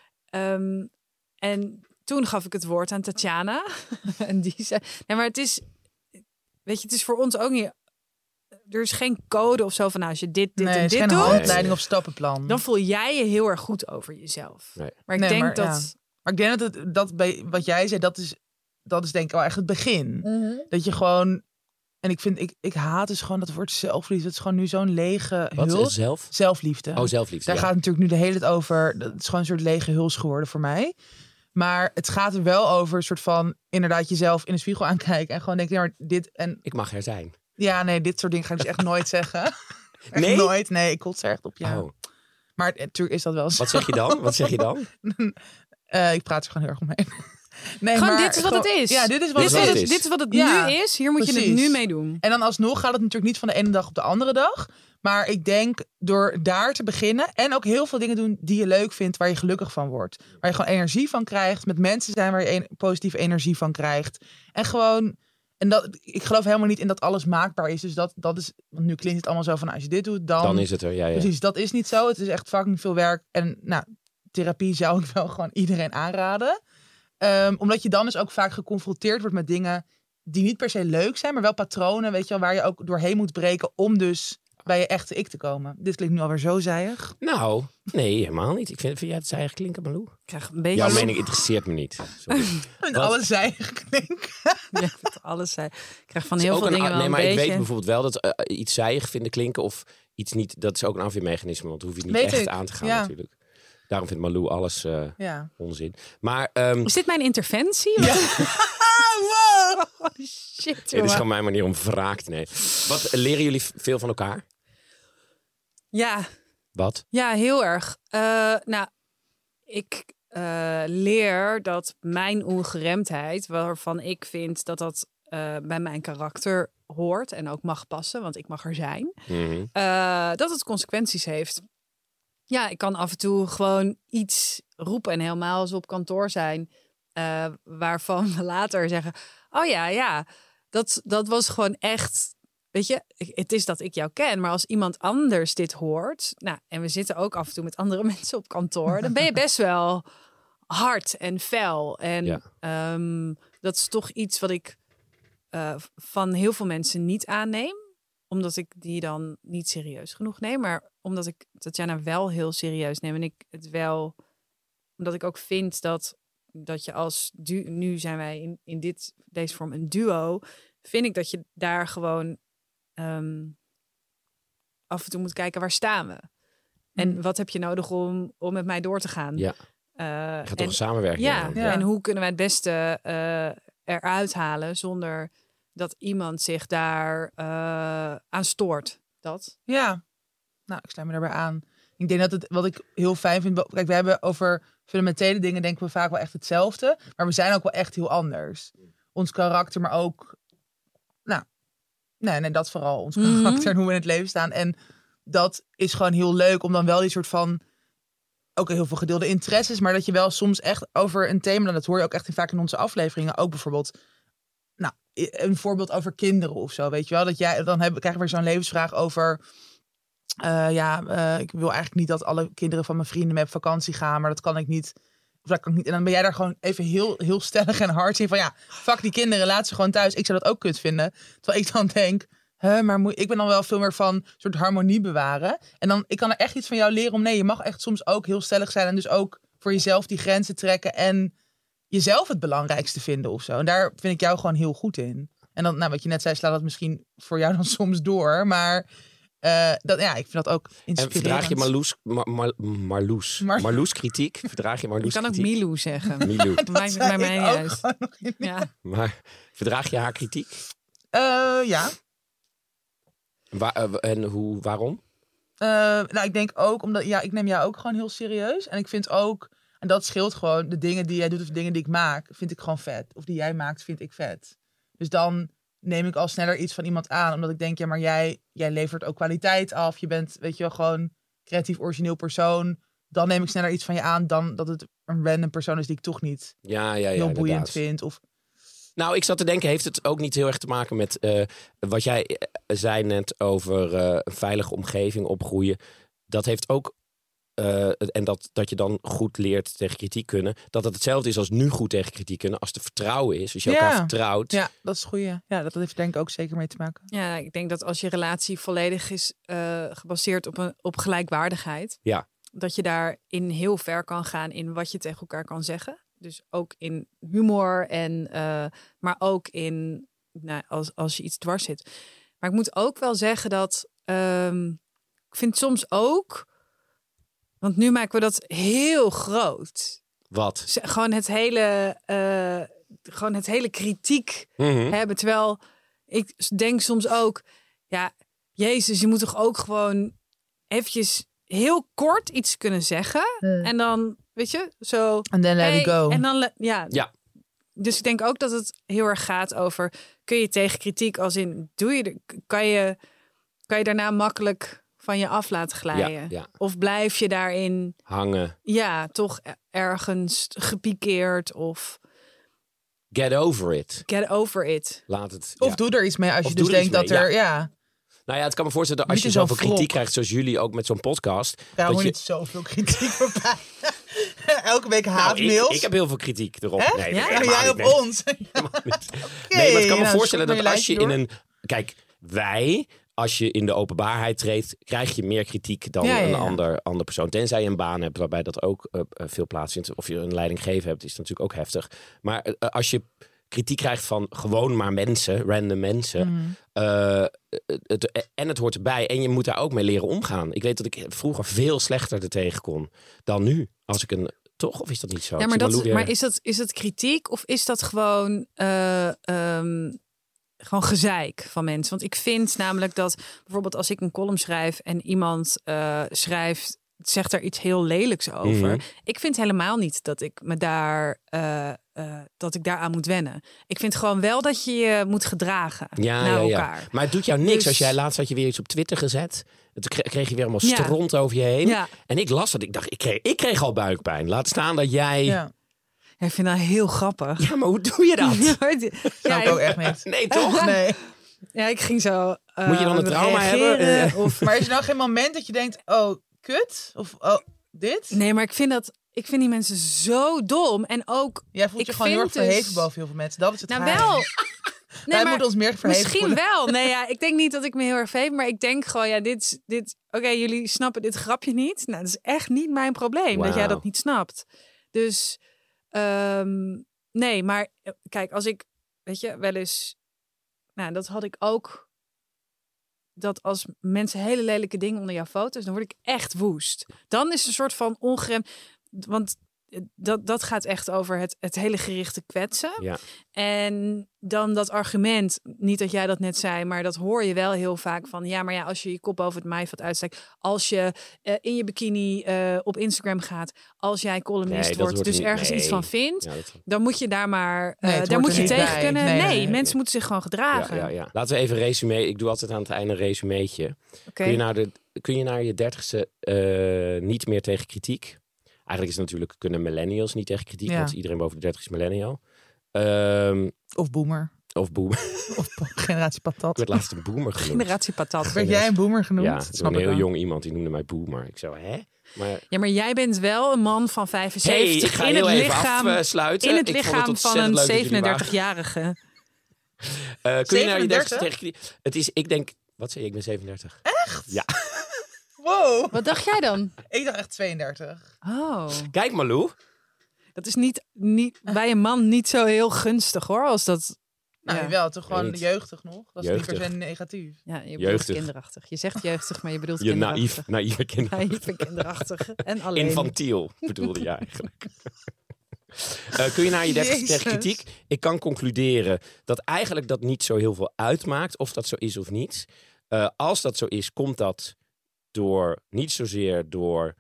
En toen gaf ik het woord aan Tatjana. En die zei... Nee, maar het is... Weet je, het is voor ons ook niet... Er is geen code of zo van als je dit en dit doet. Geen handleiding of stappenplan. Dan voel jij je heel erg goed over jezelf. Nee. Maar ik denk dat... Ja. Maar ik denk dat bij wat jij zei, dat is denk ik wel echt het begin. Mm-hmm. Dat je gewoon... En ik haat dus gewoon dat woord zelfliefde. Het is gewoon nu zo'n lege huls. Wat is zelf? Zelfliefde. Oh, zelfliefde. Daar gaat het natuurlijk nu de hele tijd over. Dat is gewoon een soort lege huls geworden voor mij. Maar het gaat er wel over een soort van inderdaad jezelf in de spiegel aankijken. En gewoon denken, ja, maar dit en... Ik mag er zijn. Ja, nee, dit soort dingen ga ik dus echt nooit zeggen. Echt Nee? nooit. Nee, ik kots er echt op, ja. Oh. Maar natuurlijk is dat wel zo. Wat zeg je dan? Ik praat er gewoon heel erg omheen. Nee, Gewoon, maar dit is wat het is. Ja, dit is wat het is. Dit is wat het Ja, nu is. Hier moet je precies. het nu mee doen. En dan alsnog gaat het natuurlijk niet van de ene dag op de andere dag. Maar ik denk door daar te beginnen en ook heel veel dingen doen die je leuk vindt, waar je gelukkig van wordt. Waar je gewoon energie van krijgt. Met mensen zijn waar je positieve energie van krijgt. En gewoon ik geloof helemaal niet in dat alles maakbaar is. Dus dat is, want nu klinkt het allemaal zo van als je dit doet, dan is het er. Ja. Precies, dat is niet zo. Het is echt fucking veel werk. En therapie zou ik wel gewoon iedereen aanraden. Omdat je dan dus ook vaak geconfronteerd wordt met dingen die niet per se leuk zijn, maar wel patronen, weet je wel, waar je ook doorheen moet breken om dus bij je echte ik te komen. Dit klinkt nu alweer zo zijig. Nou, nee, helemaal niet. Vind jij het zijig klinken, Malou? Ik krijg een beetje... Jouw mening interesseert me niet. Sorry. Alles zijig klinkt. Ja, alles zei. Ik krijg van heel veel dingen wel nee, een maar beetje... ik weet bijvoorbeeld wel dat iets zijig vinden klinken of iets niet, dat is ook een afweermechanisme, want dan hoef je het niet Weet echt ik, aan te gaan ja. natuurlijk. Daarom vindt Malou alles onzin. Maar Is dit mijn interventie? Ja. Wow. Oh, shit, het is jongen. gewoon mijn manier om wraak te nemen. Wat leren jullie veel van elkaar? Wat? Ja, heel erg. Ik leer dat mijn ongeremdheid, waarvan ik vind dat dat bij mijn karakter hoort en ook mag passen, want ik mag er zijn, dat het consequenties heeft. Ja, ik kan af en toe gewoon iets roepen en helemaal als we op kantoor zijn, waarvan we later zeggen, oh ja, dat was gewoon echt... Weet je, het is dat ik jou ken, maar als iemand anders dit hoort... en we zitten ook af en toe met andere mensen op kantoor... dan ben je best wel hard en fel. En dat is toch iets wat ik van heel veel mensen niet aanneem. Omdat ik die dan niet serieus genoeg neem. Maar omdat ik Tatjana wel heel serieus neem. En ik het wel... Omdat ik ook vind dat je als... Nu zijn wij in deze vorm een duo... Vind ik dat je daar gewoon... af en toe moet kijken, waar staan we? En wat heb je nodig om met mij door te gaan? Ja. Je gaat toch een samenwerking aan. En hoe kunnen wij het beste eruit halen zonder dat iemand zich daar aan stoort? Dat? Ja, ik sluit me daarbij aan. Ik denk dat wat ik heel fijn vind... Kijk, we hebben over fundamentele dingen denken we vaak wel echt hetzelfde. Maar we zijn ook wel echt heel anders. Ons karakter, maar ook... Nee, dat vooral. Ons karakter en hoe we in het leven staan. En dat is gewoon heel leuk om dan wel die soort van... Ook heel veel gedeelde interesses. Maar dat je wel soms echt over een thema... En dat hoor je ook echt vaak in onze afleveringen. Ook bijvoorbeeld... een voorbeeld over kinderen of zo. Weet je wel? Dat jij dan krijg je weer zo'n levensvraag over... ik wil eigenlijk niet dat alle kinderen van mijn vrienden mee op vakantie gaan. Maar dat kan ik niet... Of dat kan ik niet. En dan ben jij daar gewoon even heel, heel stellig en hard in van fuck die kinderen, laat ze gewoon thuis. Ik zou dat ook kut vinden. Terwijl ik dan denk, maar ik ben dan wel veel meer van soort harmonie bewaren. En dan, ik kan er echt iets van jou leren om je mag echt soms ook heel stellig zijn en dus ook voor jezelf die grenzen trekken en jezelf het belangrijkste vinden of zo. En daar vind ik jou gewoon heel goed in. En dan, wat je net zei, slaat dat misschien voor jou dan soms door, maar... ik vind dat ook inspirerend. En verdraag je Marloes kritiek? Verdraag je Marloes kritiek? Je kan ook Milou zeggen. Milou. Dat maakt bij mij niet uit. Ja. Maar verdraag je haar kritiek? Ja. Waarom? Ik denk ook, omdat ik neem jou ook gewoon heel serieus. En ik vind ook, en dat scheelt gewoon, de dingen die jij doet of de dingen die ik maak, vind ik gewoon vet. Of die jij maakt, vind ik vet. Dus dan... neem ik al sneller iets van iemand aan. Omdat ik denk, maar jij levert ook kwaliteit af. Je bent, weet je wel, gewoon creatief, origineel persoon. Dan neem ik sneller iets van je aan dan dat het een random persoon is die ik toch niet heel boeiend vind. Of... Nou, ik zat te denken, heeft het ook niet heel erg te maken met wat jij zei net over een veilige omgeving opgroeien. Dat heeft ook... en dat je dan goed leert tegen kritiek kunnen. Dat het hetzelfde is als nu goed tegen kritiek kunnen. Als te vertrouwen is. Als je elkaar vertrouwt. Ja, dat is goed. Ja, dat heeft denk ik ook zeker mee te maken. Ja, ik denk dat als je relatie volledig is gebaseerd op gelijkwaardigheid. Ja. Dat je daarin heel ver kan gaan in wat je tegen elkaar kan zeggen. Dus ook in humor. Maar ook in als je iets dwars zit. Maar ik moet ook wel zeggen dat... ik vind soms ook... Want nu maken we dat heel groot. Wat? Gewoon het hele kritiek hebben. Terwijl ik denk soms ook... Ja, Jezus, je moet toch ook gewoon eventjes heel kort iets kunnen zeggen. En dan, weet je, zo... And then let it go. En dan, ja. Dus ik denk ook dat het heel erg gaat over... Kun je tegen kritiek als in... Kan je daarna makkelijk... van je af laten glijden? Ja. Of blijf je daarin... hangen? Ja, toch ergens gepikeerd of... Get over it. Get over it. Laat het. Of ja. doe er iets mee als Of je doe dus er denkt iets dat mee, er... Ja. Nou ja, het kan me voorstellen dat als Niet je in zo'n zoveel kritiek wrok. krijgt zoals jullie ook met zo'n podcast. Ja, dat hoor je... niet zoveel kritiek voorbij. Elke week Nou, haatmails. ik heb heel veel kritiek erop. Echt? Nee, Ja? helemaal jij niet, op nee. ons. Helemaal niet. Nee, maar het kan me nou, voorstellen zoek dat maar als je je in lijstje een... Kijk, als je in de openbaarheid treedt, krijg je meer kritiek dan Ja, ja, een ja. ander persoon. Tenzij je een baan hebt waarbij dat ook veel plaatsvindt. Of je een leidinggever hebt, is het natuurlijk ook heftig. Maar als je kritiek krijgt van gewoon maar mensen, random mensen. Het hoort erbij. En je moet daar ook mee leren omgaan. Ik weet dat ik vroeger veel slechter er tegen kon dan nu. Als ik een... Toch? Of is dat niet zo? Ja, Ik maar, zie Malou weer- maar is dat kritiek of is dat gewoon gezeik van mensen? Want ik vind namelijk dat bijvoorbeeld als ik een column schrijf en iemand zegt er iets heel lelijks over. Mhm. Ik vind helemaal niet dat ik me daar dat ik daaraan moet wennen. Ik vind gewoon wel dat je je moet gedragen naar elkaar. Maar het doet jou niks Dus- als jij laatst had je weer iets op Twitter gezet. Toen kreeg je weer allemaal Ja. stront over je heen. Ja. En ik las dat. Ik dacht, ik kreeg al buikpijn. Laat staan dat jij... Ja, Ja. Ja, ik vind dat heel grappig. maar hoe doe je dat? Snap ik ook echt niet. Nee, toch? Nee. Ja, ik ging zo. Moet je dan een trauma reageren hebben? Of... Maar is er nou geen moment dat je denkt, oh, kut? Of, oh, dit? Nee, maar ik vind die mensen zo dom. En ook, Jij voelt ik je gewoon heel erg vind dus- verheven boven heel veel mensen. Dat is het nou geheim. wel. Wij moeten ons meer verheven misschien voelen. wel. Nee, ja, ik denk niet dat ik me heel erg verheven, maar ik denk gewoon, ja, dit. Oké, jullie snappen dit grapje niet. Nou, dat is echt niet mijn probleem dat jij Wauw. dat niet snapt. Dus, nee, maar kijk, als ik, weet je, wel eens, nou, dat had ik ook. Dat als mensen hele lelijke dingen onder jouw foto's, dan word ik echt woest. Dan is het een soort van ongeremd. Want dat gaat echt over het hele gerichte kwetsen. Ja. En dan dat argument, niet dat jij dat net zei, maar dat hoor je wel heel vaak van, ja, maar ja, als je je kop over het maaiveld uitsteekt, als je in je bikini op Instagram gaat, als jij columnist Nee, dat wordt, hoort dus er niet- ergens nee. iets van vindt, Ja, dat... dan moet je daar maar, Nee, het daar hoort moet er je niet tegen bij. kunnen. Nee, Nee, nee. mensen moeten zich gewoon gedragen. Ja. Laten we even een resume. Ik doe altijd aan het einde een resumeetje. Oké. Kun je naar je 30ste niet meer tegen kritiek? Eigenlijk is het natuurlijk, kunnen millennials niet tegen kritiek, Ja. want iedereen boven de 30 is millennial. Of boomer. Of boomer. Of generatie Ik patat. werd laatst een boomer genoemd. Generatie patat. Werd jij een boomer genoemd? Ja, Dat door snap een ik heel wel. jong iemand die noemde mij boomer. Ik zo, hè? Maar Ja, maar jij bent wel een man van 75 hey, ik ga in het heel even lichaam, afsluiten. in het Ik vond lichaam van ontzettend een leuk dat jullie waren. 37-jarige. Kun je naar je 30 37? tegen kritiek? Het is, ik denk, wat zei je? Ik ben 37. Echt? Ja. Wow. Wat dacht jij dan? Ik dacht echt 32. Oh, Kijk Malou. dat is niet bij een man niet zo heel gunstig hoor, als dat. Nou, Ja. wel toch gewoon Weet niet. jeugdig nog. Dat is niet per Jeugdig. se negatief. Ja, je bedoelt Jeugdig. kinderachtig. Je zegt jeugdig, maar je bedoelt Je kinderachtig. naïeve kinderen. Naïef en kinderachtig. En alleen. Infantiel bedoelde je eigenlijk. Kun je naar je 30 tegen Jezus. kritiek? Ik kan concluderen dat eigenlijk dat niet zo heel veel uitmaakt of dat zo is of niet. Als dat zo is, komt dat niet zozeer door...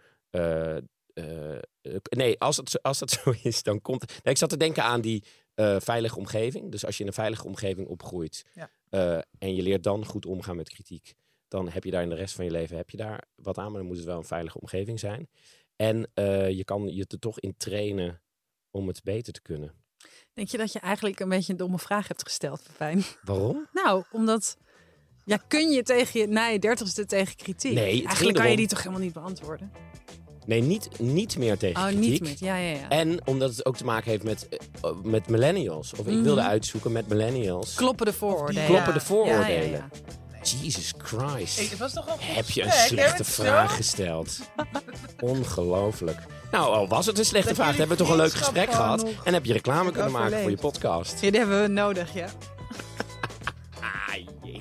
nee, als dat zo is, dan komt... Nee, ik zat te denken aan die veilige omgeving. Dus als je in een veilige omgeving opgroeit... Ja. En je leert dan goed omgaan met kritiek... dan heb je daar in de rest van je leven heb je daar wat aan. Maar dan moet het wel een veilige omgeving zijn. En je kan je er toch in trainen om het beter te kunnen. Denk je dat je eigenlijk een beetje een domme vraag hebt gesteld, Pepijn? Waarom? Nou, omdat... Ja, kun je na je 30ste tegen kritiek? Nee, het ging eigenlijk kan je erom- die toch helemaal niet beantwoorden? Nee, niet meer tegen Oh, kritiek. niet met. Ja. En omdat het ook te maken heeft met millennials. Of ik wilde uitzoeken met millennials. Kloppen de vooroordelen. Kloppen de Ja, vooroordelen. ja. Jesus Christ. Het was toch een Heb je een gesprek, slechte hè, met vraag zo? gesteld? Ongelooflijk. Nou, al was het een slechte Dat vraag, jullie hebben we toch een leuk vriendschap gesprek gewoon gehad. nog En heb je reclame kunnen maken voor je overleefd. podcast. Ja, die hebben we nodig, ja. Ah, jee.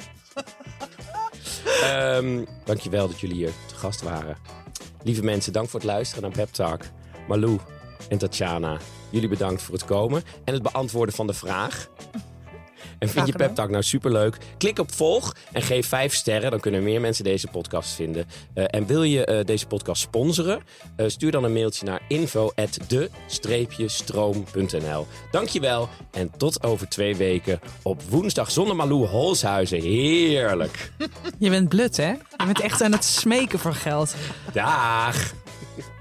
Dankjewel dat jullie hier te gast waren. Lieve mensen, dank voor het luisteren naar Pep Talk. Malou en Tatjana, jullie bedankt voor het komen en het beantwoorden van de vraag. En vind je gedaan. Pep Talk nou superleuk? Klik op volg en geef 5 sterren. Dan kunnen meer mensen deze podcast vinden. En wil je deze podcast sponsoren? Stuur dan een mailtje naar info@de-stroom.nl. Dankjewel en tot over 2 weken op woensdag zonder Malou Holshuizen. Heerlijk. Je bent blut, hè? Je bent echt aan het smeken voor geld. Dag.